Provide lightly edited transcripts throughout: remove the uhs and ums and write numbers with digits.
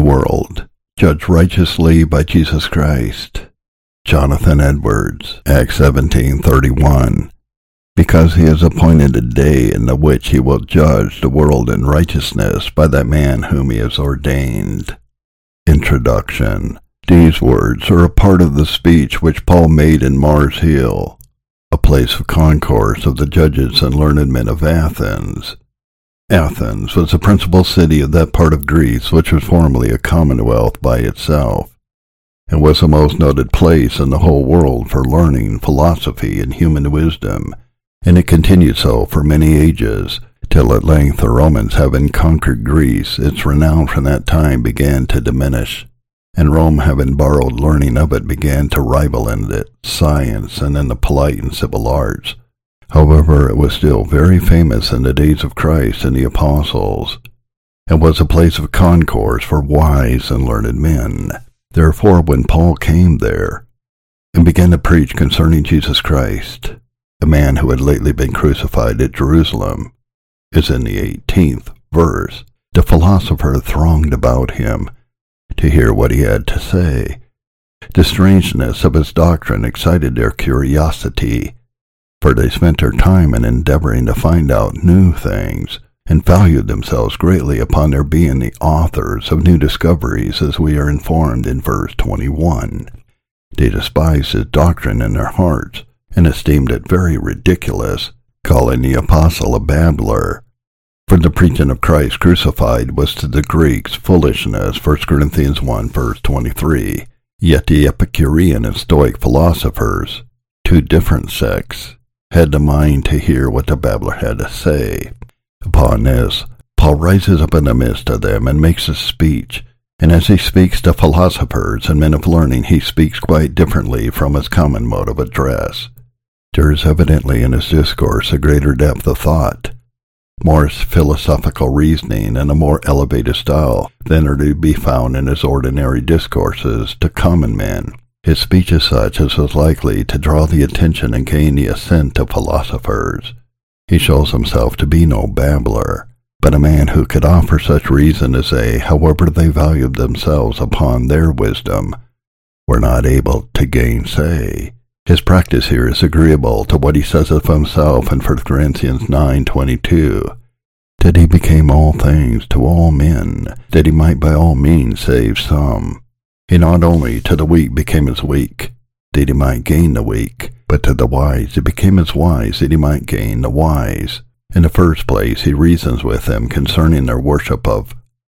world, judged righteously by Jesus Christ. Jonathan Edwards, Acts 17:31. Because he has appointed a day in the which he will judge the world in righteousness by that man whom he has ordained. Introduction. These words are a part of the speech which Paul made in Mars Hill, a place of concourse of the judges and learned men of Athens. Athens was the principal city of that part of Greece which was formerly a commonwealth by itself, and was the most noted place in the whole world for learning, philosophy, and human wisdom, and it continued so for many ages, till at length the Romans, having conquered Greece, its renown from that time began to diminish, and Rome, having borrowed learning of it, began to rival in it science and in the polite and civil arts. However, it was still very famous in the days of Christ and the apostles, and was a place of concourse for wise and learned men. Therefore, when Paul came there, and began to preach concerning Jesus Christ, a man who had lately been crucified at Jerusalem, as in the 18th verse, the philosopher thronged about him to hear what he had to say. The strangeness of his doctrine excited their curiosity, for they spent their time in endeavoring to find out new things, and valued themselves greatly upon their being the authors of new discoveries, as we are informed in verse 21. They despised his doctrine in their hearts, and esteemed it very ridiculous, calling the apostle a babbler. For the preaching of Christ crucified was to the Greeks foolishness, 1 Corinthians 1 verse 23. Yet the Epicurean and Stoic philosophers, two different sects, had the mind to hear what the babbler had to say. Upon this, Paul rises up in the midst of them and makes a speech, and as he speaks to philosophers and men of learning, he speaks quite differently from his common mode of address. There is evidently in his discourse a greater depth of thought, more philosophical reasoning, and a more elevated style than are to be found in his ordinary discourses to common men. His speech is such as was likely to draw the attention and gain the assent of philosophers. He shows himself to be no babbler, but a man who could offer such reason as they, however they valued themselves upon their wisdom, were not able to gainsay. His practice here is agreeable to what he says of himself in 1 Corinthians 9:22, that he became all things to all men, that he might by all means save some. He not only to the weak became as weak, that he might gain the weak, but to the wise he became as wise, that he might gain the wise. In the first place, he reasons with them concerning their worship of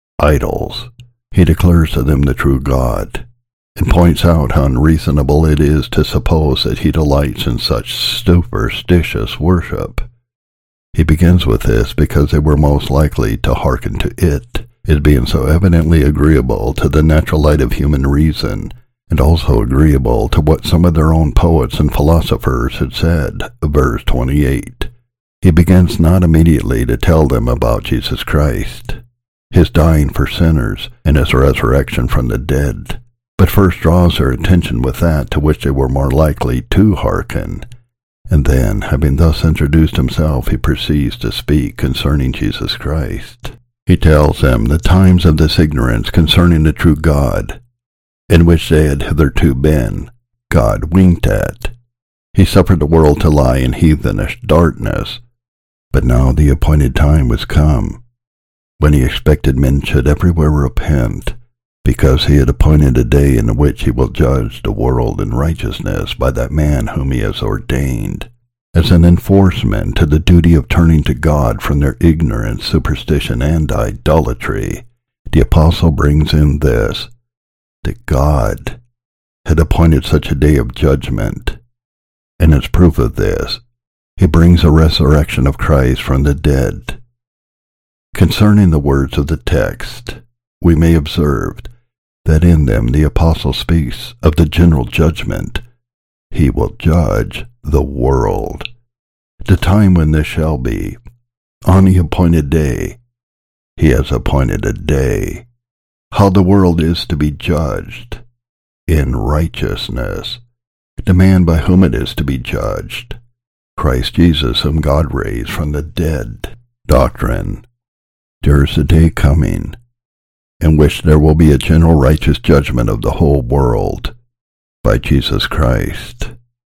idols. He declares to them the true God, and points out how unreasonable it is to suppose that he delights in such superstitious worship. He begins with this because they were most likely to hearken to it, as being so evidently agreeable to the natural light of human reason, and also agreeable to what some of their own poets and philosophers had said. Verse 28. He begins not immediately to tell them about Jesus Christ, his dying for sinners, and his resurrection from the dead, but first draws their attention with that to which they were more likely to hearken, and then, having thus introduced himself, he proceeds to speak concerning Jesus Christ. He tells them the times of this ignorance concerning the true God, in which they had hitherto been, God winked at. He suffered the world to lie in heathenish darkness, but now the appointed time was come, when he expected men should everywhere repent, because he had appointed a day in which he will judge the world in righteousness by that man whom he has ordained, as an enforcement to the duty of turning to God from their ignorance, superstition, and idolatry. The apostle brings in this, that God had appointed such a day of judgment, and as proof of this, he brings a resurrection of Christ from the dead. Concerning the words of the text, we may observe that in them the apostle speaks of the general judgment. He will judge the world. The time when this shall be, on the appointed day, he has appointed a day. How the world is to be judged in righteousness. The man by whom it is to be judged, Christ Jesus, whom God raised from the dead. Doctrine. There is a day coming in which there will be a general righteous judgment of the whole world by Jesus Christ.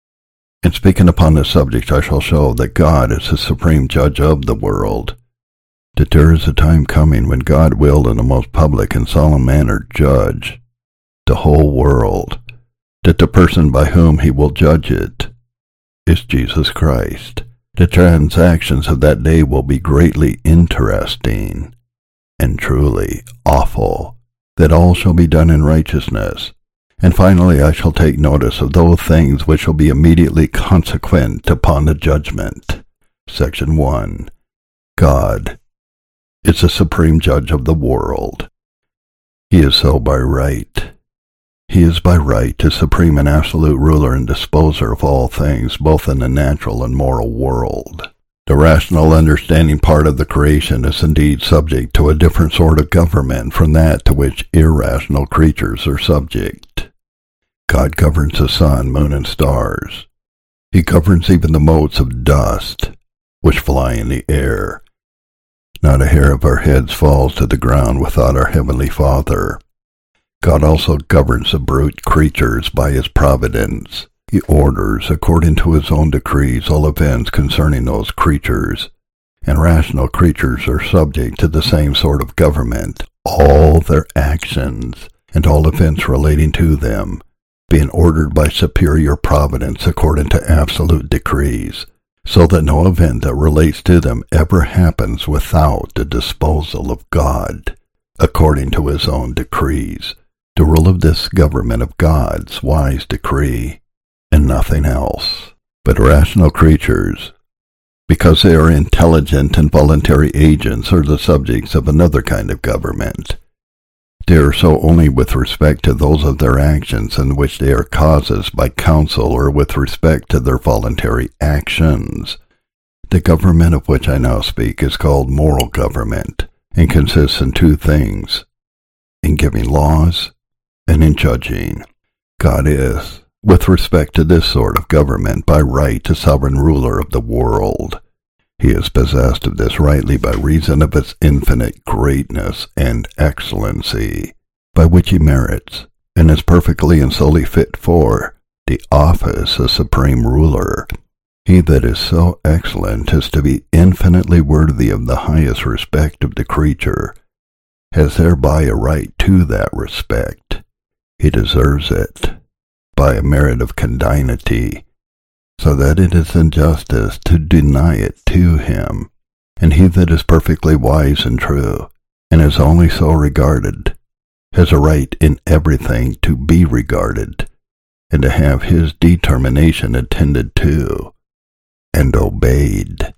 In speaking upon this subject, I shall show that God is the supreme judge of the world, that there is a time coming when God will in the most public and solemn manner judge the whole world, that the person by whom he will judge it is Jesus Christ. The transactions of that day will be greatly interesting and truly awful, that all shall be done in righteousness. And finally I shall take notice of those things which shall be immediately consequent upon the judgment. Section 1. God is the supreme judge of the world. He is so by right. He is by right the supreme and absolute ruler and disposer of all things, both in the natural and moral world. The rational understanding part of the creation is indeed subject to a different sort of government from that to which irrational creatures are subject. God governs the sun, moon, and stars. He governs even the motes of dust, which fly in the air. Not a hair of our heads falls to the ground without our Heavenly Father. God also governs the brute creatures by his providence. He orders, according to his own decrees, all events concerning those creatures, and rational creatures are subject to the same sort of government, all their actions and all events relating to them being ordered by superior providence according to absolute decrees, so that no event that relates to them ever happens without the disposal of God, according to his own decrees. The rule of this government of God's wise decree, and nothing else. But rational creatures, because they are intelligent and voluntary agents, are the subjects of another kind of government. They are so only with respect to those of their actions in which they are causes by counsel, or with respect to their voluntary actions. The government of which I now speak is called moral government, and consists in two things: in giving laws and in judging. God is, with respect to this sort of government, by right the sovereign ruler of the world. He is possessed of this rightly by reason of its infinite greatness and excellency, by which he merits, and is perfectly and solely fit for, the office of supreme ruler. He that is so excellent as to be infinitely worthy of the highest respect of the creature, has thereby a right to that respect. He deserves it by a merit of condignity, so that it is injustice to deny it to him. And he that is perfectly wise and true, and is only so regarded, has a right in everything to be regarded, and to have his determination attended to and obeyed.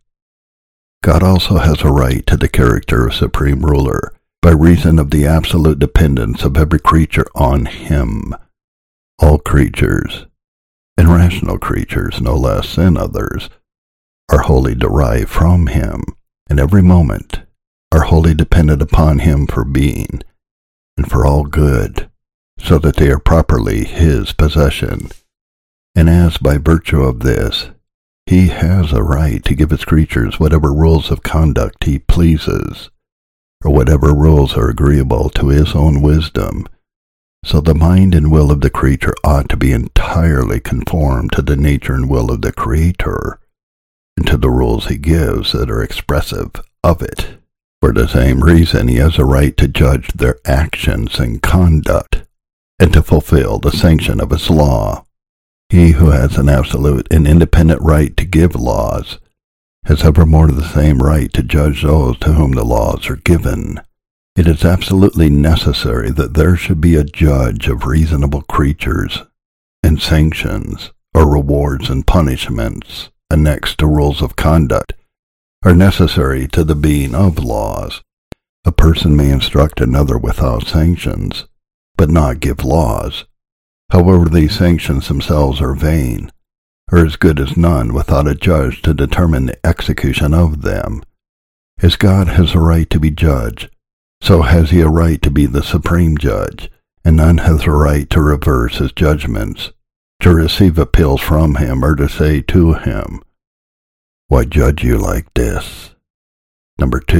God also has a right to the character of supreme ruler, by reason of the absolute dependence of every creature on him. All creatures, and rational creatures no less than others, are wholly derived from him, and every moment are wholly dependent upon him for being, and for all good, so that they are properly his possession. And as by virtue of this, he has a right to give his creatures whatever rules of conduct he pleases, or whatever rules are agreeable to his own wisdom, so the mind and will of the creature ought to be entirely conformed to the nature and will of the Creator, and to the rules he gives that are expressive of it. For the same reason he has a right to judge their actions and conduct, and to fulfill the sanction of his law. He who has an absolute and independent right to give laws has evermore the same right to judge those to whom the laws are given. It is absolutely necessary that there should be a judge of reasonable creatures, and sanctions, or rewards and punishments, annexed to rules of conduct, are necessary to the being of laws. A person may instruct another without sanctions, but not give laws. However, these sanctions themselves are vain, or as good as none without a judge to determine the execution of them. As God has a right to be judge, so has he a right to be the supreme judge, and none has a right to reverse his judgments, to receive appeals from him, or to say to him, "Why judge you like this?" Number 2,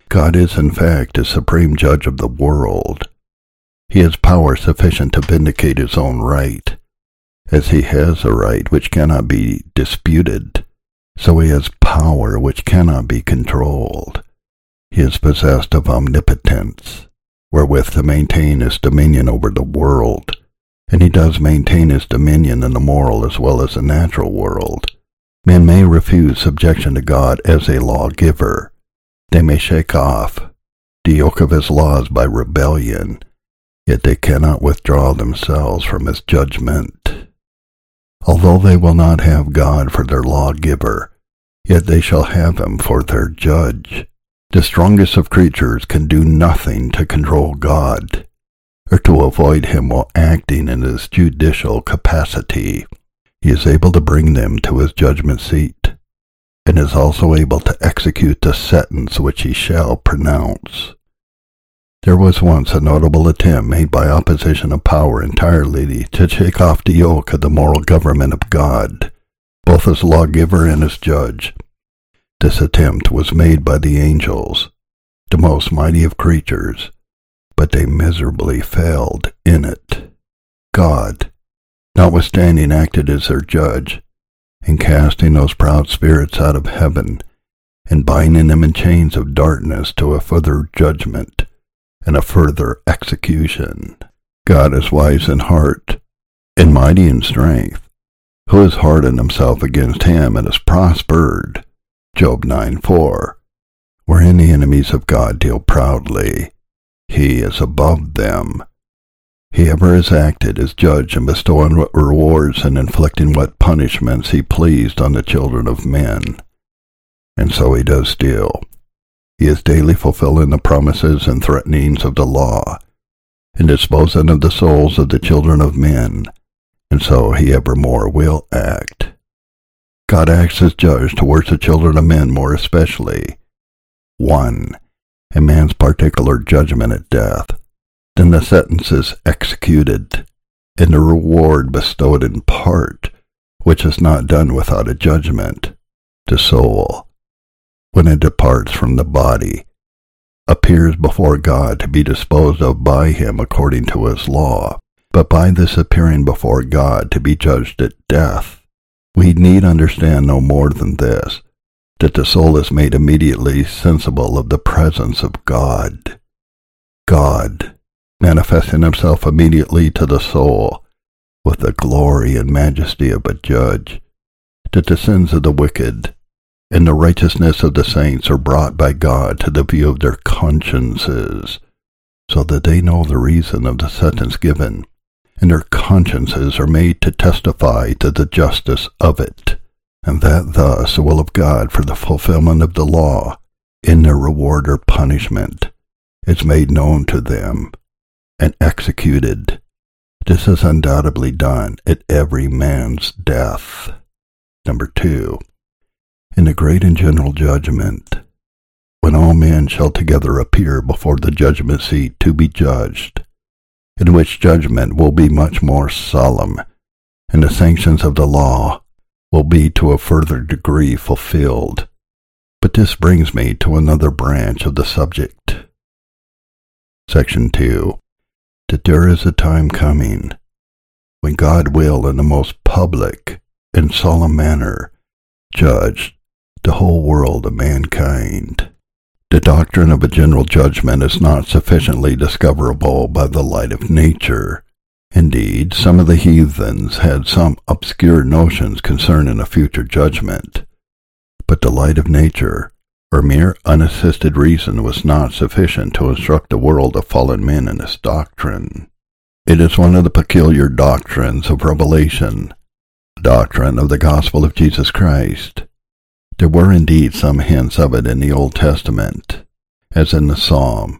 God is in fact the supreme judge of the world. He has power sufficient to vindicate his own right, as he has a right which cannot be disputed, so he has power which cannot be controlled. He is possessed of omnipotence, wherewith to maintain his dominion over the world, and he does maintain his dominion in the moral as well as the natural world. Men may refuse subjection to God as a lawgiver. They may shake off the yoke of his laws by rebellion, yet they cannot withdraw themselves from his judgment. Although they will not have God for their lawgiver, yet they shall have him for their judge. The strongest of creatures can do nothing to control God, or to avoid him while acting in his judicial capacity. He is able to bring them to his judgment seat, and is also able to execute the sentence which he shall pronounce. There was once a notable attempt made by opposition of power entirely to shake off the yoke of the moral government of God, both as lawgiver and as judge. This attempt was made by the angels, the most mighty of creatures, but they miserably failed in it. God, notwithstanding, acted as their judge, in casting those proud spirits out of heaven, and binding them in chains of darkness to a further judgment and a further execution. God is wise in heart, and mighty in strength. Who has hardened himself against him and has prospered? Job 9:4. Wherein the enemies of God deal proudly, he is above them. He ever has acted as judge in bestowing what rewards and inflicting what punishments he pleased on the children of men. And so he does still. He is daily fulfilling the promises and threatenings of the law, and disposing of the souls of the children of men, and so he evermore will act. God acts as judge towards the children of men more especially. 1. A man's particular judgment at death, then the sentence is executed, and the reward bestowed in part, which is not done without a judgment. The soul, when it departs from the body, appears before God to be disposed of by him according to his law, but by this appearing before God to be judged at death, we need understand no more than this, that the soul is made immediately sensible of the presence of God. God, manifesting himself immediately to the soul, with the glory and majesty of a judge, that the sins of the wicked and the righteousness of the saints are brought by God to the view of their consciences, so that they know the reason of the sentence given, and their consciences are made to testify to the justice of it, and that thus the will of God for the fulfillment of the law, in their reward or punishment, is made known to them and executed. This is undoubtedly done at every man's death. 2. In the great and general judgment, when all men shall together appear before the judgment seat to be judged, in which judgment will be much more solemn, and the sanctions of the law will be to a further degree fulfilled. But this brings me to another branch of the subject. Section 2. That there is a time coming when God will in the most public and solemn manner judge the whole world of mankind. The doctrine of a general judgment is not sufficiently discoverable by the light of nature. Indeed, some of the heathens had some obscure notions concerning a future judgment, but the light of nature, or mere unassisted reason, was not sufficient to instruct the world of fallen men in this doctrine. It is one of the peculiar doctrines of revelation, the doctrine of the gospel of Jesus Christ. There were indeed some hints of it in the Old Testament, as in the Psalm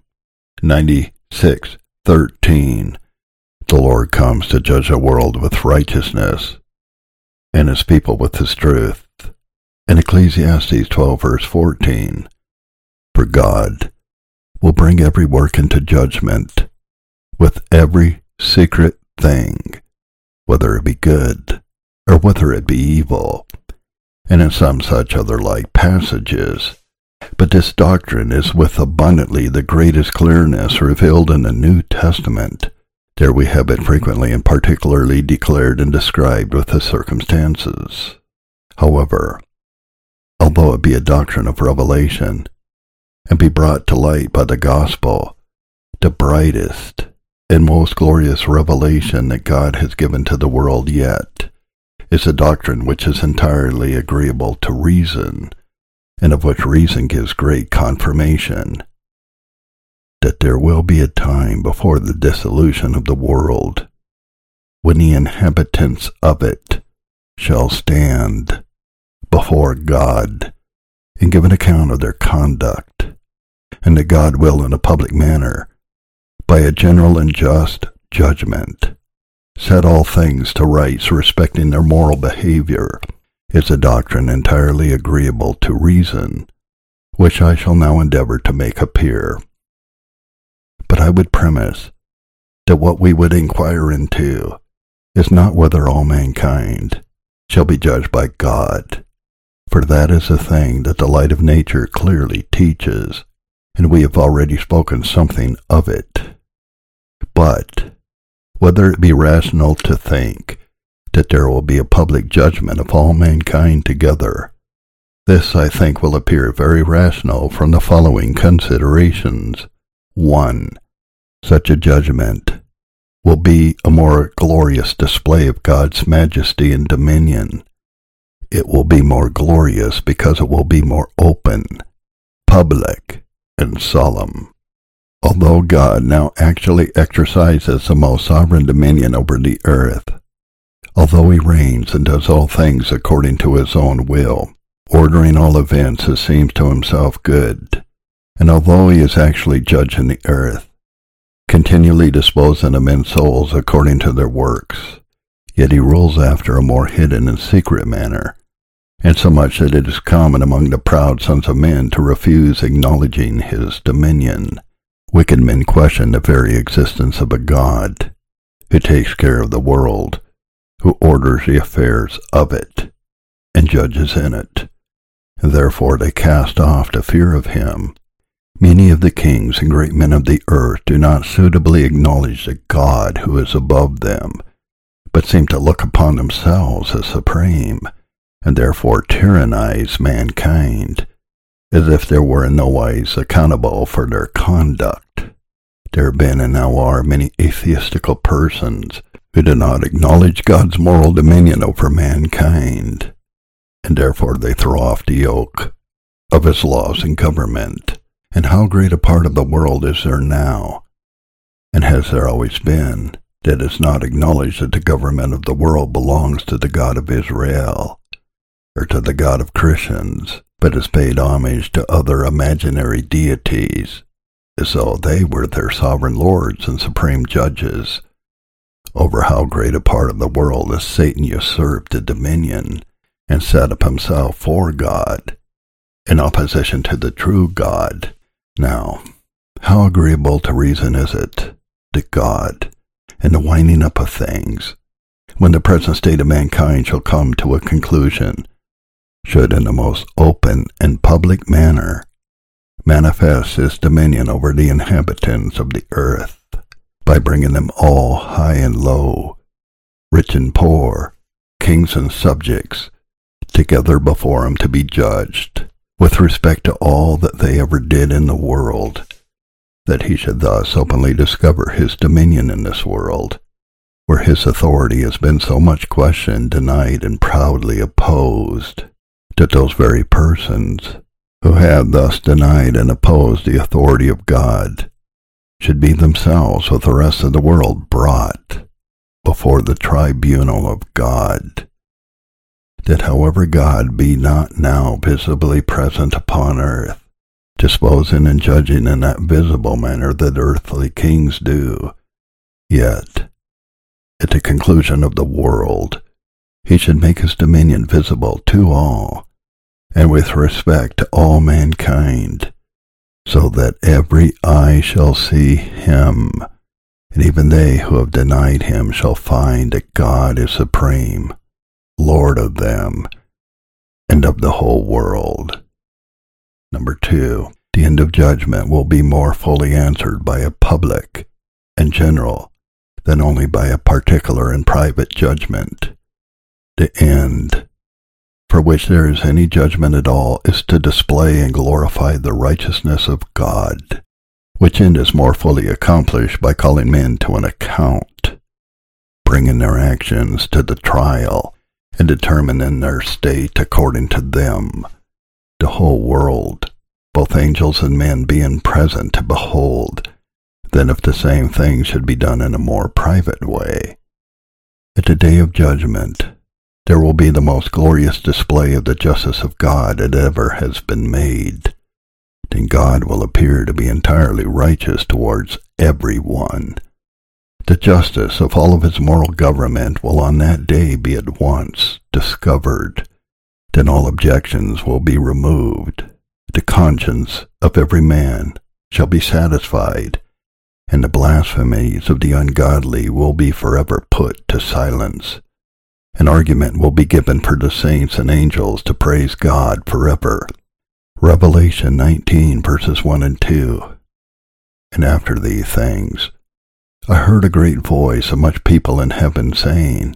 96:13. The Lord comes to judge the world with righteousness, and his people with his truth. In Ecclesiastes 12:14, for God will bring every work into judgment, with every secret thing, whether it be good or whether it be evil. And in some such other like passages, But this doctrine is with abundantly the greatest clearness revealed in the New Testament. There we have it frequently and particularly declared and described with the circumstances. However, although it be a doctrine of revelation, and be brought to light by the gospel, the brightest and most glorious revelation that God has given to the world yet is a doctrine which is entirely agreeable to reason, and of which reason gives great confirmation, that there will be a time before the dissolution of the world, when the inhabitants of it shall stand before God and give an account of their conduct, and that God will in a public manner, by a general and just judgment, set all things to rights respecting their moral behavior, is a doctrine entirely agreeable to reason, which I shall now endeavor to make appear. But I would premise that what we would inquire into is not whether all mankind shall be judged by God, for that is a thing that the light of nature clearly teaches, and we have already spoken something of it. But whether it be rational to think that there will be a public judgment of all mankind together, this I think will appear very rational from the following considerations. 1. Such a judgment will be a more glorious display of God's majesty and dominion. It will be more glorious because it will be more open, public, and solemn. Although God now actually exercises the most sovereign dominion over the earth, although he reigns and does all things according to his own will, ordering all events as seems to himself good, and although he is actually judging the earth, continually disposing of men's souls according to their works, yet he rules after a more hidden and secret manner, and so much that it is common among the proud sons of men to refuse acknowledging his dominion. Wicked men question the very existence of a God who takes care of the world, who orders the affairs of it, and judges in it, and therefore they cast off the fear of him. Many of the kings and great men of the earth do not suitably acknowledge the God who is above them, but seem to look upon themselves as supreme, and therefore tyrannize mankind, as if they were in no wise accountable for their conduct. There have been and now are many atheistical persons who do not acknowledge God's moral dominion over mankind, and therefore they throw off the yoke of his laws and government. And how great a part of the world is there now, and has there always been, that is not acknowledged that the government of the world belongs to the God of Israel, or to the God of Christians, but has paid homage to other imaginary deities, as though they were their sovereign lords and supreme judges. Over how great a part of the world has Satan usurped the dominion, and set up himself for God, in opposition to the true God. Now, how agreeable to reason is it that God, in the winding up of things, when the present state of mankind shall come to a conclusion, should in the most open and public manner manifest his dominion over the inhabitants of the earth, by bringing them all high and low, rich and poor, kings and subjects, together before him to be judged, with respect to all that they ever did in the world, that he should thus openly discover his dominion in this world, where his authority has been so much questioned, denied, and proudly opposed, that those very persons who have thus denied and opposed the authority of God should be themselves with the rest of the world brought before the tribunal of God, that however God be not now visibly present upon earth, disposing and judging in that visible manner that earthly kings do, yet, at the conclusion of the world, he should make his dominion visible to all, and with respect to all mankind, so that every eye shall see him, and even they who have denied him shall find that God is supreme, Lord of them, and of the whole world. Number 2, the end of judgment will be more fully answered by a public and general than only by a particular and private judgment. The end, for which there is any judgment at all, is to display and glorify the righteousness of God, which end is more fully accomplished by calling men to an account, bringing their actions to the trial, and determining their state according to them, the whole world, both angels and men being present to behold, than if the same thing should be done in a more private way. At the day of judgment, there will be the most glorious display of the justice of God that ever has been made. Then God will appear to be entirely righteous towards everyone. The justice of all of his moral government will on that day be at once discovered. Then all objections will be removed. The conscience of every man shall be satisfied, and the blasphemies of the ungodly will be forever put to silence. An argument will be given for the saints and angels to praise God forever. Revelation 19, verses 1 and 2. And after these things, I heard a great voice of much people in heaven saying,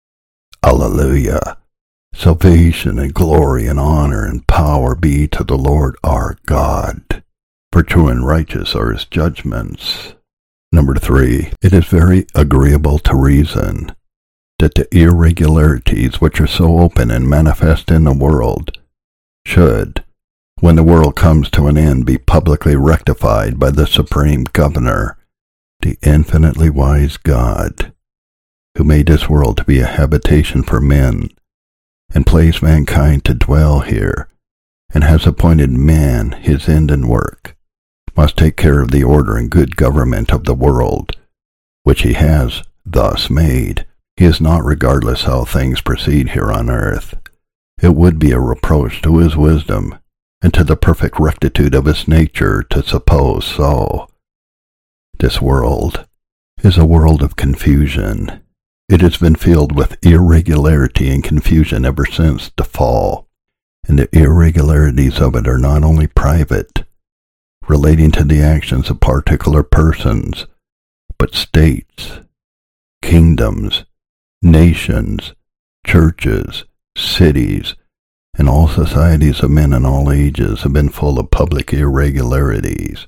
Alleluia! Salvation and glory and honor and power be to the Lord our God, for true and righteous are his judgments. Number 3, it is very agreeable to reason that the irregularities which are so open and manifest in the world should, when the world comes to an end, be publicly rectified by the Supreme Governor, the infinitely wise God, who made this world to be a habitation for men, and placed mankind to dwell here, and has appointed man his end and work, must take care of the order and good government of the world, which he has thus made. He is not regardless how things proceed here on earth. It would be a reproach to his wisdom and to the perfect rectitude of his nature to suppose so. This world is a world of confusion. It has been filled with irregularity and confusion ever since the fall, and the irregularities of it are not only private, relating to the actions of particular persons, but states, kingdoms, nations, churches, cities, and all societies of men in all ages have been full of public irregularities.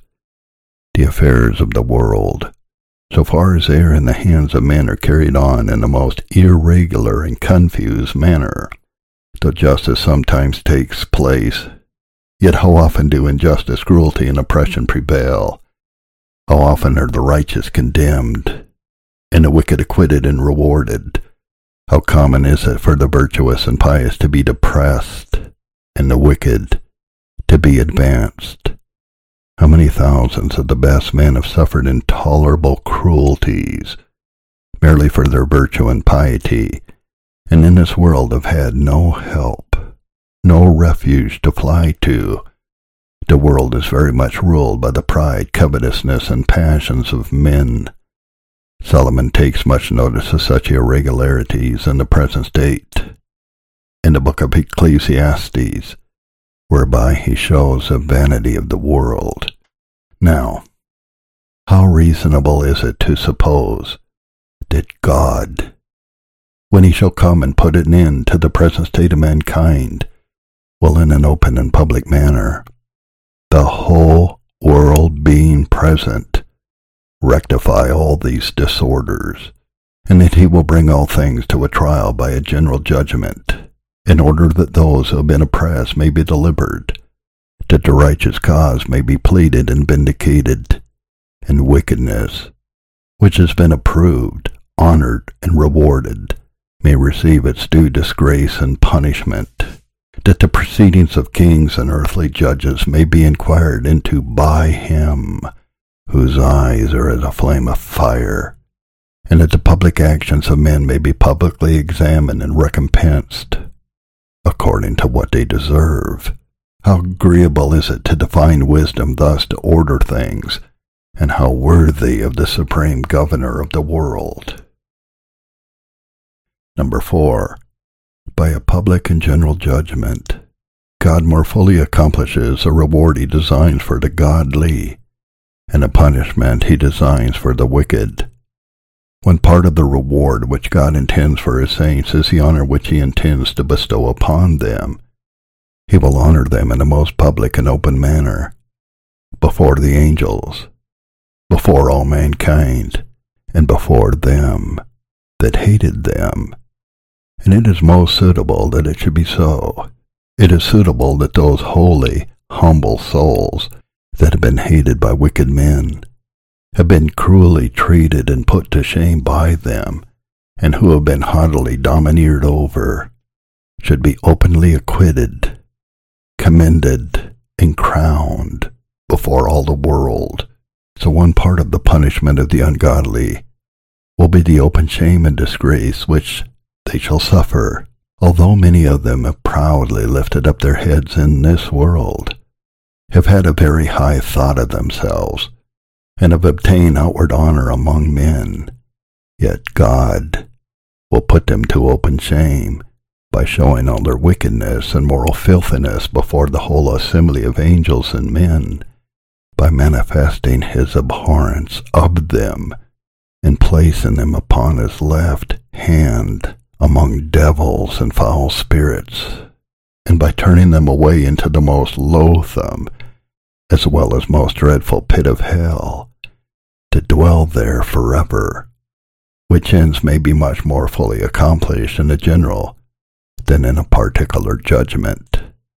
The affairs of the world, so far as they are in the hands of men, are carried on in the most irregular and confused manner. Though justice sometimes takes place, yet how often do injustice, cruelty, and oppression prevail? How often are the righteous condemned, and the wicked acquitted and rewarded? How common is it for the virtuous and pious to be depressed, and the wicked to be advanced? How many thousands of the best men have suffered intolerable cruelties merely for their virtue and piety, and in this world have had no help, no refuge to fly to. The world is very much ruled by the pride, covetousness, and passions of men. Solomon takes much notice of such irregularities in the present state in the book of Ecclesiastes, whereby he shows the vanity of the world. Now, how reasonable is it to suppose that God, when he shall come and put an end to the present state of mankind, will in an open and public manner, the whole world being present, rectify all these disorders, and that he will bring all things to a trial by a general judgment, in order that those who have been oppressed may be delivered, that the righteous cause may be pleaded and vindicated, and wickedness, which has been approved, honored, and rewarded, may receive its due disgrace and punishment, that the proceedings of kings and earthly judges may be inquired into by him, whose eyes are as a flame of fire, and that the public actions of men may be publicly examined and recompensed according to what they deserve. How agreeable is it to divine wisdom thus to order things, and how worthy of the supreme governor of the world. Number 4, by a public and general judgment, God more fully accomplishes a reward he designs for the godly, and a punishment he designs for the wicked. One part of the reward which God intends for his saints is the honor which he intends to bestow upon them. He will honor them in the most public and open manner, before the angels, before all mankind, and before them that hated them. And it is most suitable that it should be so. It is suitable that those holy, humble souls that have been hated by wicked men, have been cruelly treated and put to shame by them, and who have been haughtily domineered over, should be openly acquitted, commended, and crowned before all the world. So one part of the punishment of the ungodly will be the open shame and disgrace which they shall suffer, although many of them have proudly lifted up their heads in this world, have had a very high thought of themselves, and have obtained outward honor among men. Yet God will put them to open shame by showing all their wickedness and moral filthiness before the whole assembly of angels and men, by manifesting his abhorrence of them and placing them upon his left hand among devils and foul spirits, and by turning them away into the most loathsome as well as most dreadful pit of hell, to dwell there forever, which ends may be much more fully accomplished in a general than in a particular judgment.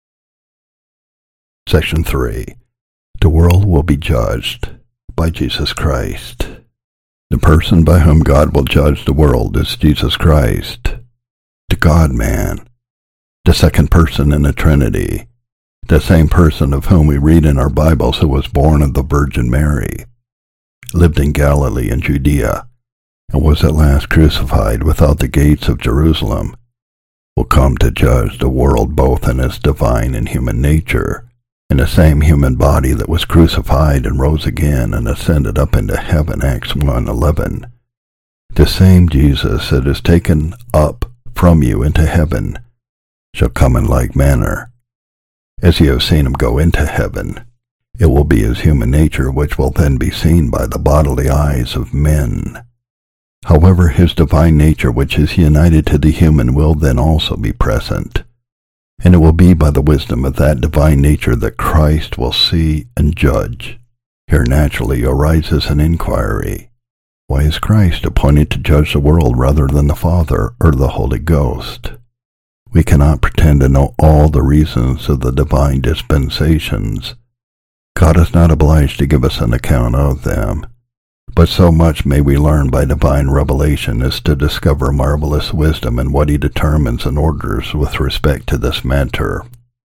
Section 3. The world will be judged by Jesus Christ. The person by whom God will judge the world is Jesus Christ, the God-man, the second person in the Trinity, the same person of whom we read in our Bibles who was born of the Virgin Mary, lived in Galilee and Judea, and was at last crucified without the gates of Jerusalem, will come to judge the world both in its divine and human nature, in the same human body that was crucified and rose again and ascended up into heaven, Acts 1:11. The same Jesus that is taken up from you into heaven shall come in like manner. As you have seen him go into heaven, it will be his human nature which will then be seen by the bodily eyes of men. However, his divine nature which is united to the human will then also be present, and it will be by the wisdom of that divine nature that Christ will see and judge. Here naturally arises an inquiry. Why is Christ appointed to judge the world rather than the Father or the Holy Ghost? We cannot pretend to know all the reasons of the divine dispensations. God is not obliged to give us an account of them, but so much may we learn by divine revelation as to discover marvelous wisdom in what he determines and orders with respect to this matter.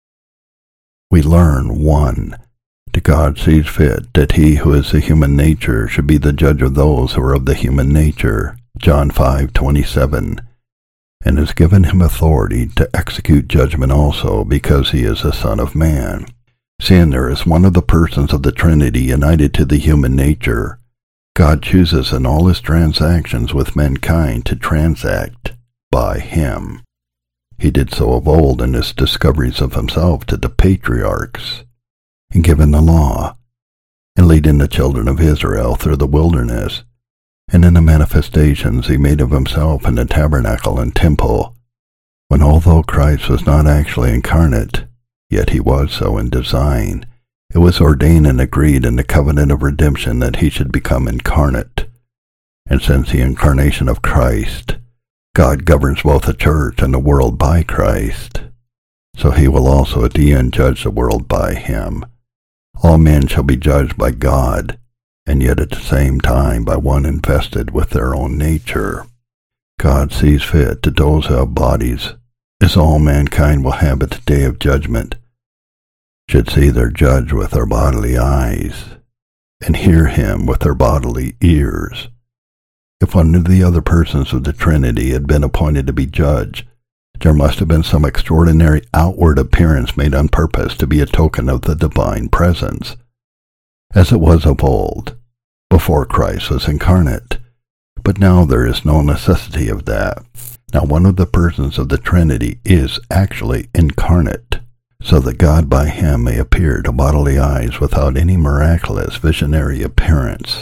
We learn, 1. That God sees fit that he who is the human nature should be the judge of those who are of the human nature, John 5:27, and has given him authority to execute judgment also because he is a Son of Man. Seeing there is one of the persons of the Trinity united to the human nature, God chooses in all his transactions with mankind to transact by him. He did so of old in his discoveries of himself to the patriarchs, and given the law, and leading the children of Israel through the wilderness, and in the manifestations he made of himself in the tabernacle and temple, when although Christ was not actually incarnate, yet he was so in design, it was ordained and agreed in the covenant of redemption that he should become incarnate. And since the incarnation of Christ, God governs both the church and the world by Christ, so he will also at the end judge the world by him. All men shall be judged by God, and yet at the same time by one invested with their own nature. God sees fit that those who have bodies, as all mankind will have at the day of judgment, should see their judge with their bodily eyes, and hear him with their bodily ears. If one of the other persons of the Trinity had been appointed to be judge, there must have been some extraordinary outward appearance made on purpose to be a token of the divine presence, as it was of old, before Christ was incarnate. But now there is no necessity of that. Now one of the persons of the Trinity is actually incarnate, so that God by him may appear to bodily eyes without any miraculous visionary appearance.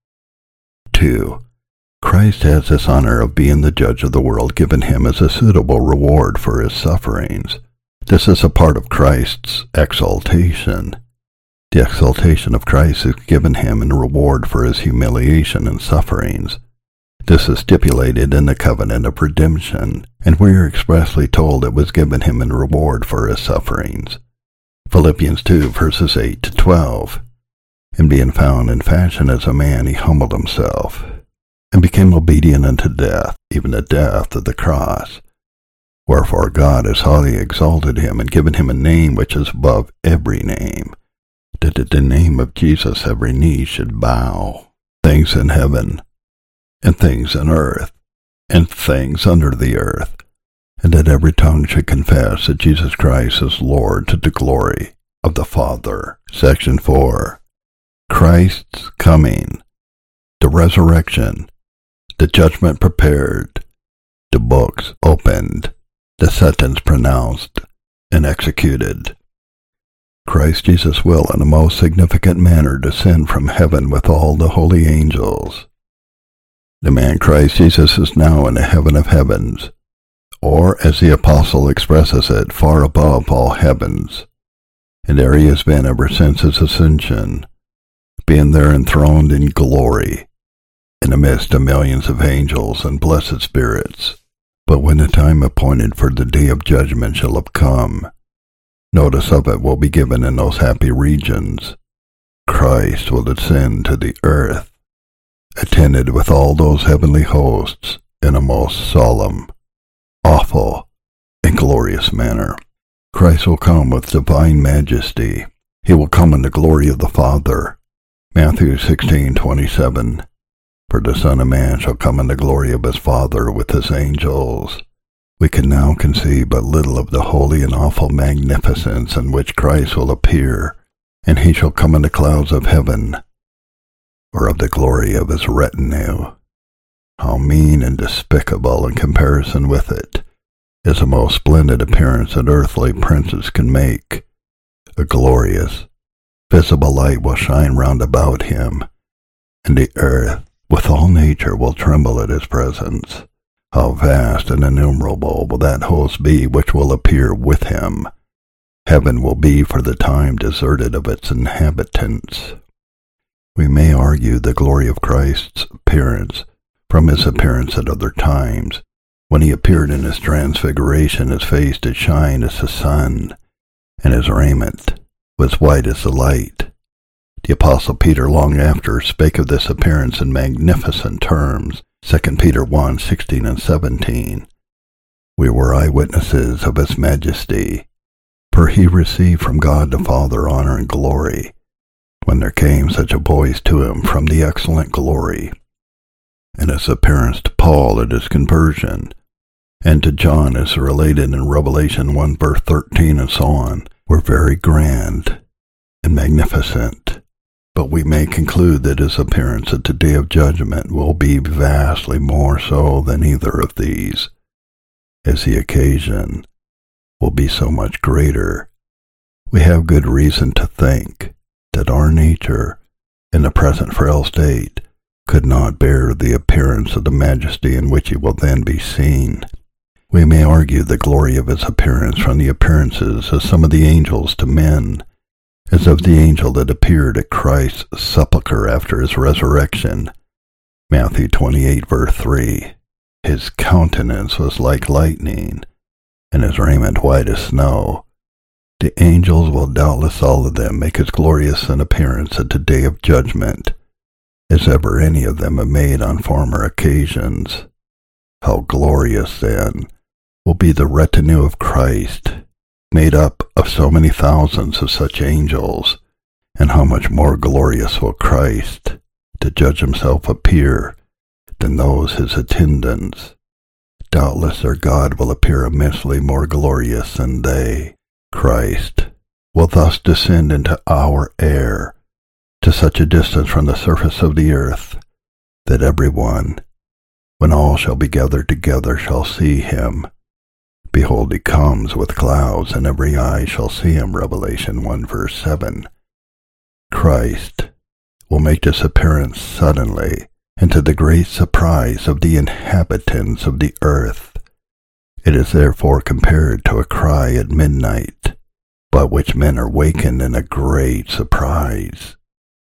2. Christ has this honor of being the judge of the world given him as a suitable reward for his sufferings. This is a part of Christ's exaltation. The exaltation of Christ is given him in reward for his humiliation and sufferings. This is stipulated in the covenant of redemption, and we are expressly told it was given him in reward for his sufferings. Philippians 2, verses 8 to 12. And being found in fashion as a man, he humbled himself, and became obedient unto death, even the death of the cross. Wherefore God has highly exalted him, and given him a name which is above every name, that at the name of Jesus every knee should bow, things in heaven, and things in earth, and things under the earth, and that every tongue should confess that Jesus Christ is Lord, to the glory of the Father. Section 4. Christ's coming, the resurrection, the judgment prepared, the books opened, the sentence pronounced and executed. Christ Jesus will in a most significant manner descend from heaven with all the holy angels. The man Christ Jesus is now in the heaven of heavens, or as the apostle expresses it, far above all heavens, and there he has been ever since his ascension, being there enthroned in glory, in the midst of millions of angels and blessed spirits. But when the time appointed for the day of judgment shall have come, notice of it will be given in those happy regions. Christ will descend to the earth, attended with all those heavenly hosts in a most solemn, awful, and glorious manner. Christ will come with divine majesty. He will come in the glory of the Father. Matthew 16:27. For the Son of Man shall come in the glory of his Father with his angels. We can now conceive but little of the holy and awful magnificence in which Christ will appear, and he shall come in the clouds of heaven, or of the glory of his retinue. How mean and despicable in comparison with it is the most splendid appearance that earthly princes can make. A glorious, visible light will shine round about him, and the earth with all nature will tremble at his presence. How vast and innumerable will that host be which will appear with him. Heaven will be for the time deserted of its inhabitants. We may argue the glory of Christ's appearance from his appearance at other times. When he appeared in his transfiguration, his face did shine as the sun, and his raiment was white as the light. The Apostle Peter long after spake of this appearance in magnificent terms, 2 Peter 1:16 and 17. We were eyewitnesses of his majesty, for he received from God the Father honor and glory, when there came such a voice to him from the excellent glory. And his appearance to Paul at his conversion, and to John as related in Revelation 1 verse 13 and so on, were very grand and magnificent. But we may conclude that his appearance at the day of judgment will be vastly more so than either of these, as the occasion will be so much greater. We have good reason to think that our nature, in the present frail state, could not bear the appearance of the majesty in which he will then be seen. We may argue the glory of his appearance from the appearances of some of the angels to men, as of the angel that appeared at Christ's sepulchre after his resurrection. Matthew 28 verse 3. His countenance was like lightning, and his raiment white as snow. The angels will doubtless all of them make as glorious an appearance at the day of judgment as ever any of them have made on former occasions. How glorious, then, will be the retinue of Christ, made up of so many thousands of such angels, and how much more glorious will Christ, to judge himself, appear than those his attendants. Doubtless their God will appear immensely more glorious than they. Christ will thus descend into our air to such a distance from the surface of the earth that every one, when all shall be gathered together, shall see him, Behold, he comes with clouds, and every eye shall see him. Revelation 1 verse 7. Christ will make his appearance suddenly, and to the great surprise of the inhabitants of the earth. It is therefore compared to a cry at midnight, by which men are wakened in a great surprise.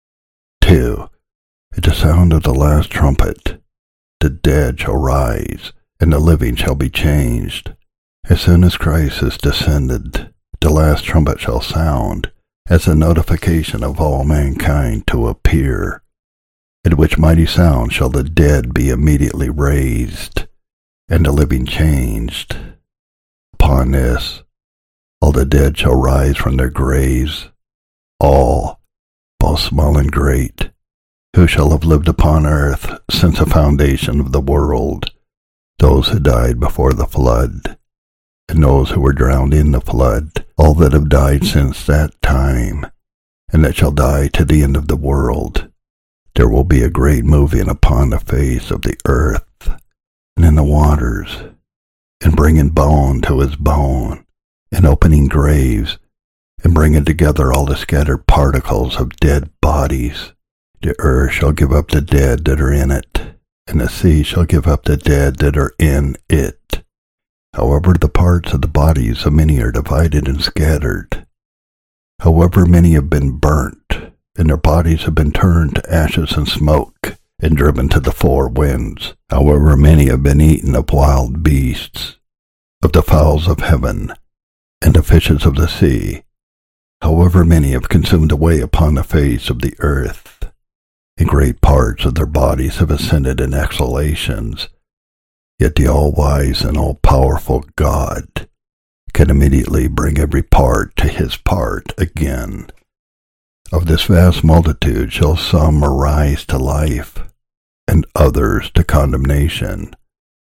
2. At the sound of the last trumpet, the dead shall rise, and the living shall be changed. As soon as Christ is descended, the last trumpet shall sound, as a notification of all mankind to appear, at which mighty sound shall the dead be immediately raised, and the living changed. Upon this, all the dead shall rise from their graves, all, both small and great, who shall have lived upon earth since the foundation of the world, those who died before the flood, and those who were drowned in the flood, all that have died since that time, and that shall die to the end of the world. There will be a great moving upon the face of the earth, and in the waters, and bringing bone to his bone, and opening graves, and bringing together all the scattered particles of dead bodies. The earth shall give up the dead that are in it, and the sea shall give up the dead that are in it. However, the parts of the bodies of many are divided and scattered. However, many have been burnt, and their bodies have been turned to ashes and smoke, and driven to the four winds. However, many have been eaten of wild beasts, of the fowls of heaven, and the fishes of the sea. However, many have consumed away upon the face of the earth, and great parts of their bodies have ascended in exhalations. Yet the all-wise and all-powerful God can immediately bring every part to his part again. Of this vast multitude shall some arise to life, and others to condemnation.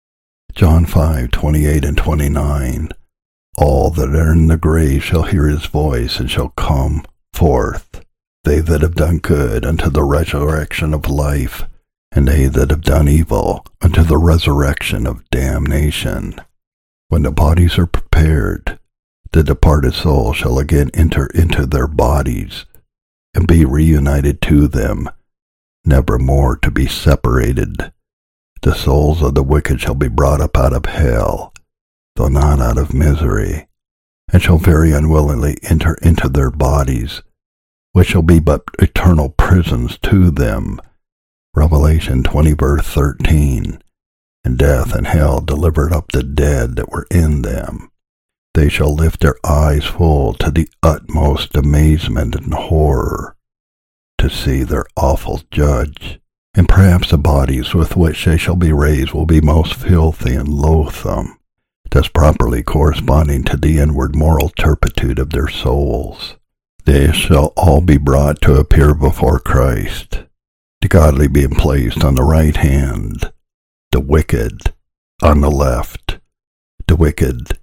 John 5:28 and 29. All that are in the grave shall hear his voice, and shall come forth, they that have done good unto the resurrection of life, and they that have done evil unto the resurrection of damnation. When the bodies are prepared, the departed soul shall again enter into their bodies, and be reunited to them, never more to be separated. The souls of the wicked shall be brought up out of hell, though not out of misery, and shall very unwillingly enter into their bodies, which shall be but eternal prisons to them. Revelation 20 verse 13. And death and hell delivered up the dead that were in them. They shall lift their eyes full to the utmost amazement and horror, to see their awful judge. And perhaps the bodies with which they shall be raised will be most filthy and loathsome, thus properly corresponding to the inward moral turpitude of their souls. They shall all be brought to appear before Christ, the godly being placed on the right hand, the wicked on the left. The wicked,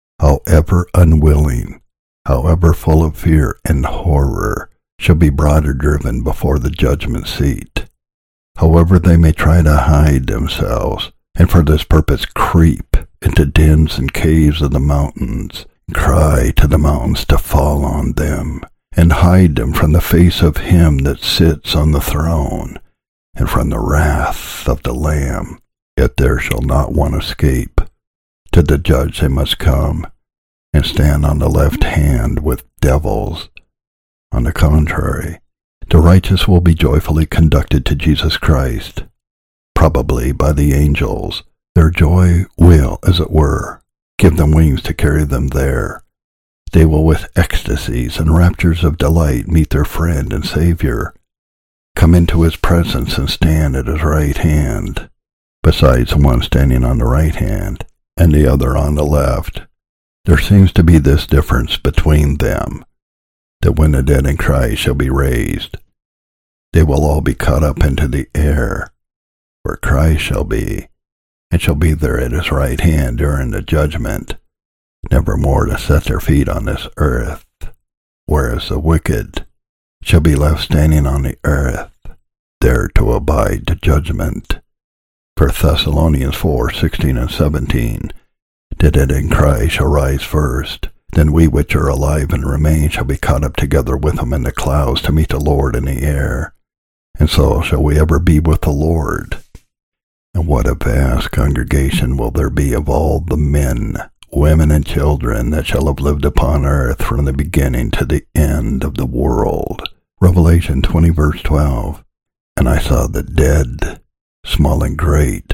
however unwilling, however full of fear and horror, shall be brought or driven before the judgment seat. However they may try to hide themselves, and for this purpose creep into dens and caves of the mountains, cry to the mountains to fall on them, and hide them from the face of him that sits on the throne, and from the wrath of the Lamb. Yet there shall not one escape. To the judge they must come, and stand on the left hand with devils. On the contrary, the righteous will be joyfully conducted to Jesus Christ, probably by the angels. Their joy will, as it were, give them wings to carry them there. They will with ecstasies and raptures of delight meet their friend and Savior, come into his presence and stand at his right hand. Besides one standing on the right hand and the other on the left, there seems to be this difference between them, that when the dead in Christ shall be raised, they will all be caught up into the air, where Christ shall be, and shall be there at his right hand during the judgment, never more to set their feet on this earth, whereas the wicked shall be left standing on the earth, there to abide the judgment. 1 Thessalonians 4:16 and 17. The dead in Christ shall rise first. Then we which are alive and remain shall be caught up together with them in the clouds to meet the Lord in the air. And so shall we ever be with the Lord. And what a vast congregation will there be of all the men, women, and children that shall have lived upon earth from the beginning to the end of the world. Revelation 20 verse 12. And I saw the dead, small and great,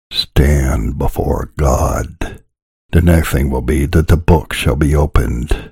stand before God. The next thing will be that the books shall be opened.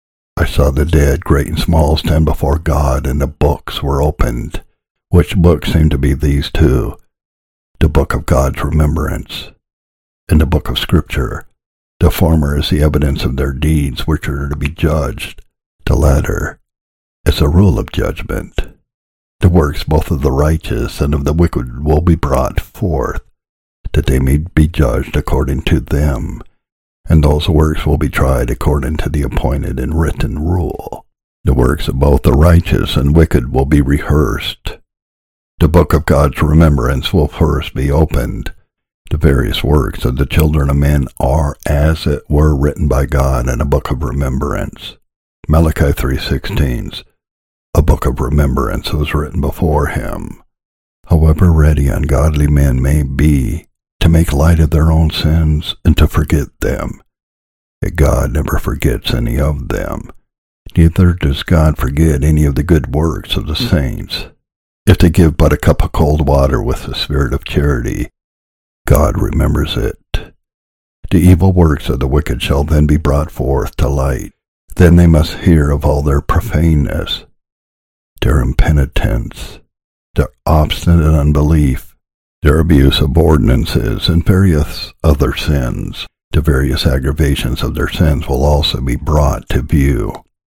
I saw the dead, great and small, stand before God, and the books were opened. Which books seem to be these two? The book of God's remembrance and the book of Scripture. The former is the evidence of their deeds which are to be judged. The latter is a rule of judgment. The works both of the righteous and of the wicked will be brought forth, that they may be judged according to them, and those works will be tried according to the appointed and written rule. The works of both the righteous and wicked will be rehearsed. The book of God's remembrance will first be opened. The various works of the children of men are, as it were, written by God in a book of remembrance. Malachi 3:16. A book of remembrance was written before him. However ready ungodly men may be to make light of their own sins and to forget them, yet God never forgets any of them. Neither does God forget any of the good works of the saints. If they give but a cup of cold water with the spirit of charity, God remembers it. The evil works of the wicked shall then be brought forth to light. Then they must hear of all their profaneness, their impenitence, their obstinate unbelief, their abuse of ordinances, and various other sins. The various aggravations of their sins will also be brought to view,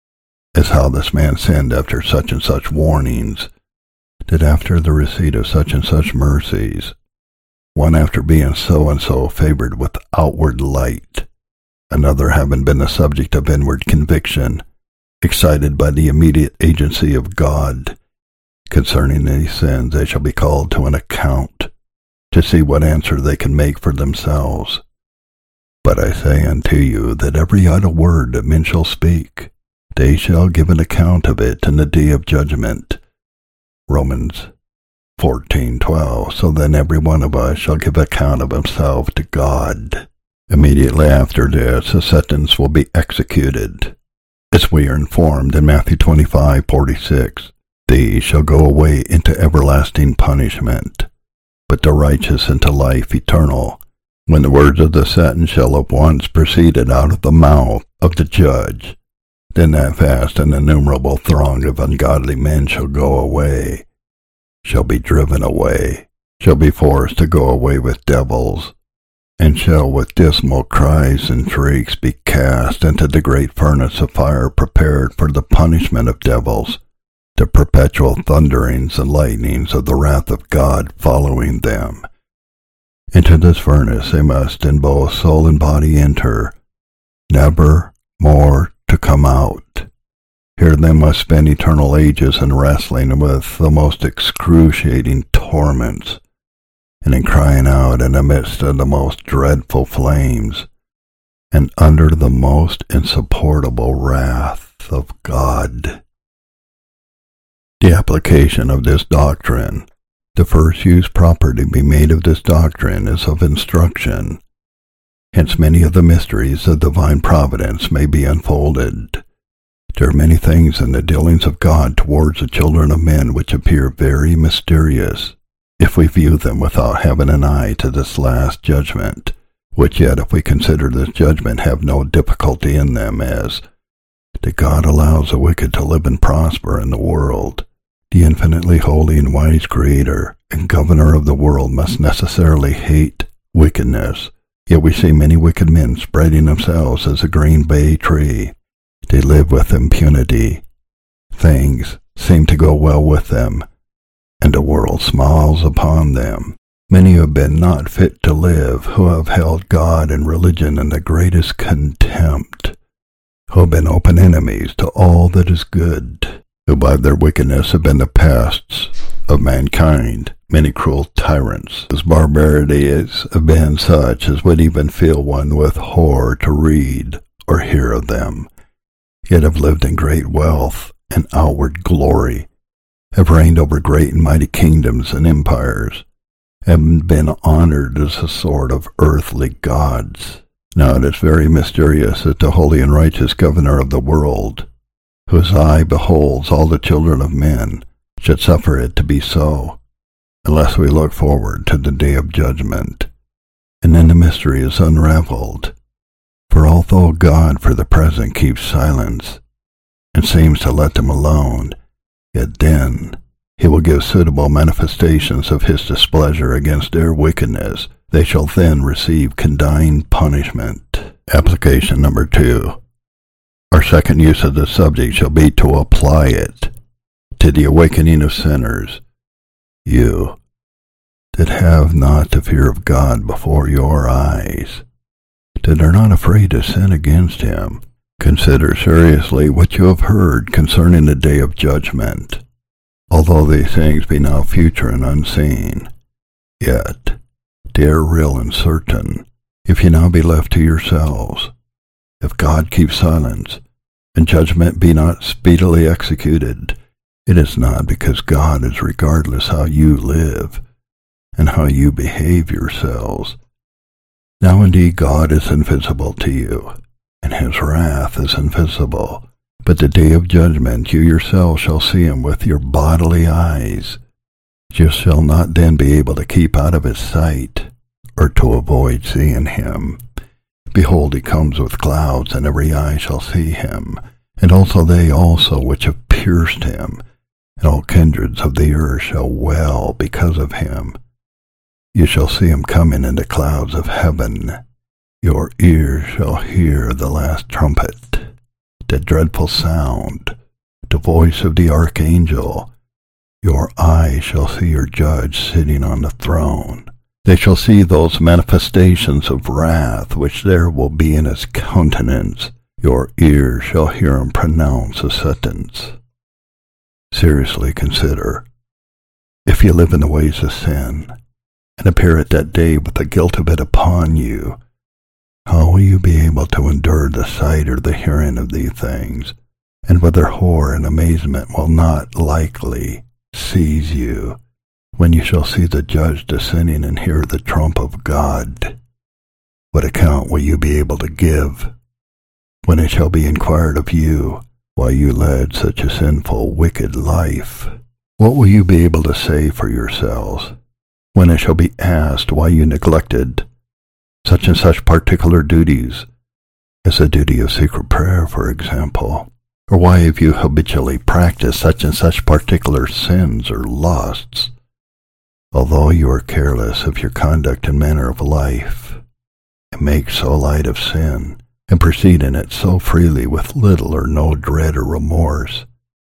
as how this man sinned after such and such warnings, that after the receipt of such and such mercies, one after being so and so favored with outward light, another having been the subject of inward conviction, excited by the immediate agency of God, concerning these sins they shall be called to an account, to see what answer they can make for themselves. But I say unto you that every idle word that men shall speak, they shall give an account of it in the day of judgment. Romans 14:12. So then every one of us shall give account of himself to God. Immediately after this, a sentence will be executed, as we are informed in Matthew 25:46. These shall go away into everlasting punishment, but the righteous into life eternal, when the words of the sentence shall have once proceeded out of the mouth of the judge. Then that vast and innumerable throng of ungodly men shall go away, shall be driven away, shall be forced to go away with devils, and shall with dismal cries and shrieks be cast into the great furnace of fire prepared for the punishment of devils, the perpetual thunderings and lightnings of the wrath of God following them. Into this furnace they must in both soul and body enter, never more to come out. Here they must spend eternal ages in wrestling with the most excruciating torments, and in crying out in the midst of the most dreadful flames, and under the most insupportable wrath of God. The application of this doctrine. The first use proper to be made of this doctrine is of instruction. Hence many of the mysteries of divine providence may be unfolded. There are many things in the dealings of God towards the children of men which appear very mysterious, if we view them without having an eye to this last judgment, which yet if we consider this judgment have no difficulty in them, as that God allows the wicked to live and prosper in the world. The infinitely holy and wise Creator and Governor of the world must necessarily hate wickedness. Yet we see many wicked men spreading themselves as a green bay tree. They live with impunity. Things seem to go well with them, and the world smiles upon them. Many have been not fit to live, who have held God and religion in the greatest contempt, who have been open enemies to all that is good, who by their wickedness have been the pests of mankind, many cruel tyrants, whose barbarity has been such as would even fill one with horror to read or hear of them, yet have lived in great wealth and outward glory, have reigned over great and mighty kingdoms and empires, have been honored as a sort of earthly gods. Now it is very mysterious that the holy and righteous governor of the world, whose eye beholds all the children of men, should suffer it to be so, unless we look forward to the day of judgment, and then the mystery is unraveled. For although God for the present keeps silence, and seems to let them alone, yet then he will give suitable manifestations of his displeasure against their wickedness. They shall then receive condign punishment. Application number 2. Our second use of the subject shall be to apply it to the awakening of sinners. You that have not the fear of God before your eyes, that are not afraid to sin against him, consider seriously what you have heard concerning the day of judgment. Although these things be now future and unseen, yet they are real and certain. If ye now be left to yourselves, if God keep silence, and judgment be not speedily executed, it is not because God is regardless how you live, and how you behave yourselves. Now indeed God is invisible to you, and his wrath is invisible. But the day of judgment you yourselves shall see him with your bodily eyes. You shall not then be able to keep out of his sight, or to avoid seeing him. Behold, he comes with clouds, and every eye shall see him, and also they also which have pierced him, and all kindreds of the earth shall wail because of him. You shall see him coming in the clouds of heaven. Your ears shall hear the last trumpet, the dreadful sound, the voice of the archangel. Your eyes shall see your judge sitting on the throne. They shall see those manifestations of wrath which there will be in his countenance. Your ears shall hear him pronounce a sentence. Seriously consider, if you live in the ways of sin, and appear at that day with the guilt of it upon you, how will you be able to endure the sight or the hearing of these things, and whether horror and amazement will not likely seize you, when you shall see the judge descending and hear the trump of God? What account will you be able to give, when it shall be inquired of you, why you led such a sinful, wicked life? What will you be able to say for yourselves, when it shall be asked why you neglected such and such particular duties, as the duty of secret prayer, for example, or why have you habitually practiced such and such particular sins or lusts, although you are careless of your conduct and manner of life, and make so light of sin, and proceed in it so freely with little or no dread or remorse?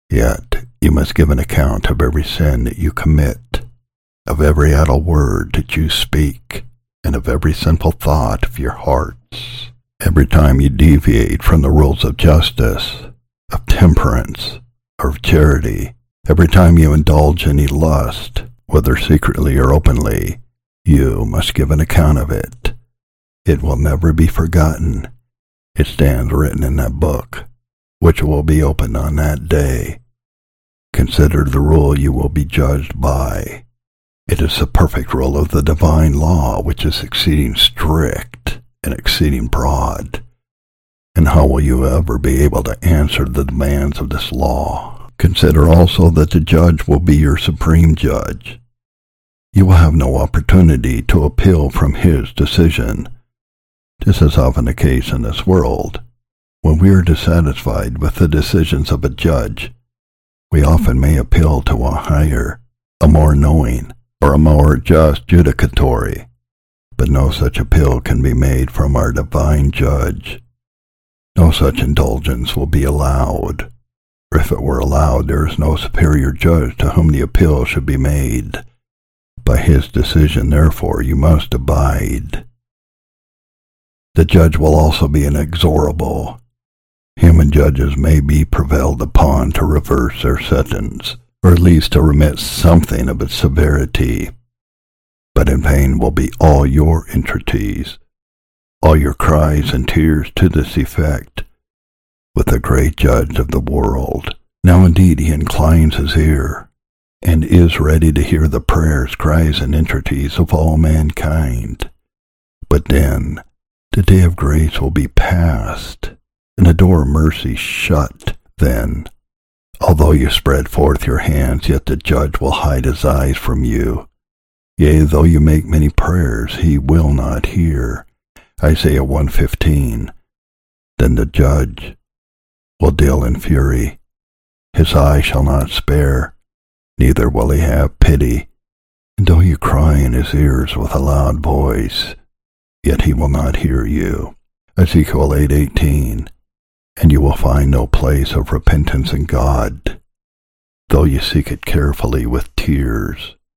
Yet you must give an account of every sin that you commit, of every idle word that you speak, and of every sinful thought of your hearts. Every time you deviate from the rules of justice, of temperance, or of charity, every time you indulge any lust, whether secretly or openly, you must give an account of it. It will never be forgotten. It stands written in that book, which will be opened on that day. Consider the rule you will be judged by. It is the perfect rule of the divine law, which is exceeding strict and exceeding broad. And how will you ever be able to answer the demands of this law? Consider also that the judge will be your supreme judge. You will have no opportunity to appeal from his decision. This is often the case in this world. When we are dissatisfied with the decisions of a judge, we often may appeal to a higher, a more knowing, or a more just judicatory, but no such appeal can be made from our divine judge. No such indulgence will be allowed, or if it were allowed, there is no superior judge to whom the appeal should be made. By his decision, therefore, you must abide. The judge will also be inexorable. Human judges may be prevailed upon to reverse their sentence, or at least to remit something of its severity. But in vain will be all your entreaties, all your cries and tears to this effect, with the great Judge of the world. Now indeed he inclines his ear, and is ready to hear the prayers, cries, and entreaties of all mankind. But then the day of grace will be past, and the door of mercy shut. Then, although you spread forth your hands, yet the Judge will hide his eyes from you. Yea, though you make many prayers, he will not hear. Isaiah 1:15. Then the Judge will deal in fury. His eye shall not spare, neither will he have pity. And though you cry in his ears with a loud voice, yet he will not hear you. Ezekiel 8:18. And you will find no place of repentance in God, though you seek it carefully with tears.